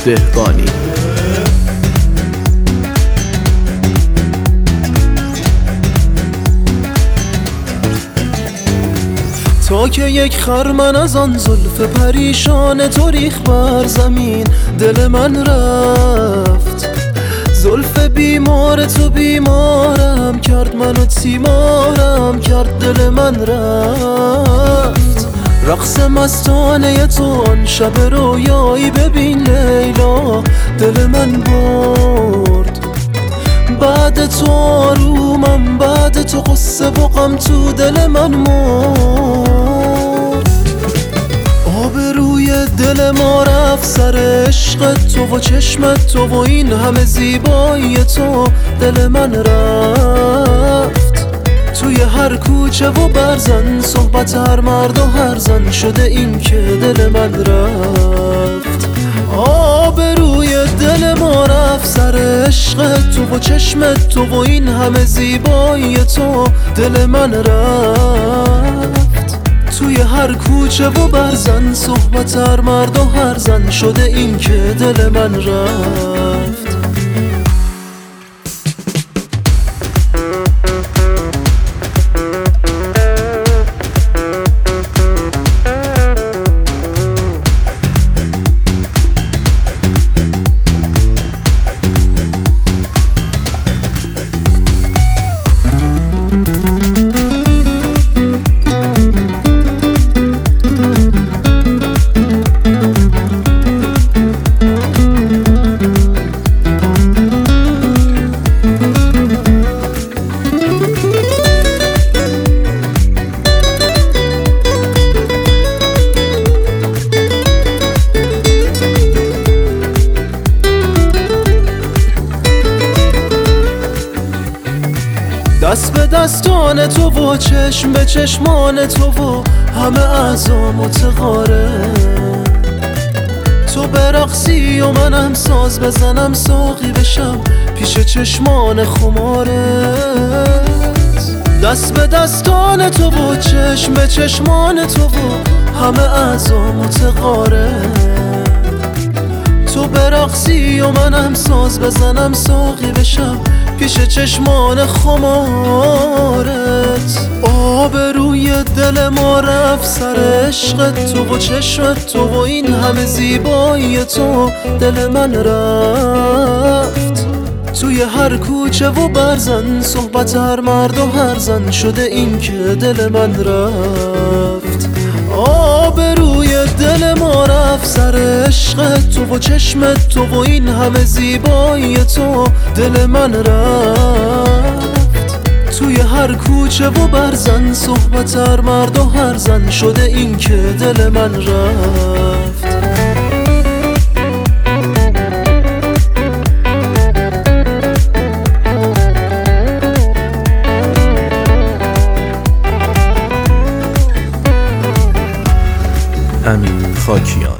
دهقانی. تا که یک خرمن از آن زلف پریشان تو ریخت بر زمین، دل من رفت. زلف بیمار تو بیمارم کرد، منو تیمارم کرد، دل من رفت. رقص مستانه تو آن شب رویایی ببین لیلا، دل من برد. بعد تو آرومم، بعد تو قصه و غم تو دل من مرد. آبروی دل ما رفت سر عشق تو و چشمت تو و این همه زیبایی تو، دل من رفت. توی هر کوچه و برزن صحبت هر مرد و هر زن شده این که دل من رفت. آبروی دل ما رفت سر عشق تو و چشمت تو و این همه زیبایی تو، دل من رفت. توی هر کوچه و برزن صحبت هر مرد و هر زن شده این که دل من رفت. دست به دستان تو و چشم به چشمان تو و همه اعضا متقاره. تو برقصی و منم ساز بزنم ساقی بشم پیش چشمان خمارت. دست به دستان تو و چشم به چشمان تو و همه اعضا متقاره. تو برقصی و منم ساز بزنم ساقی بشم پیش چشمان خمارت. آبروی دل ما رفت سر عشق تو و چشمت تو و این همه زیبایی تو، دل من رفت. توی هر کوچه و برزن صحبت هر مرد و هر زن شده این که دل من رفت. آبروی دل ما رفت سر عشق تو و چشمت تو و این همه زیبایی تو، دل من رفت. توی هر کوچه و برزن صحبت هر مرد و هر زن شده این که دل من رفت. امین خاکیان.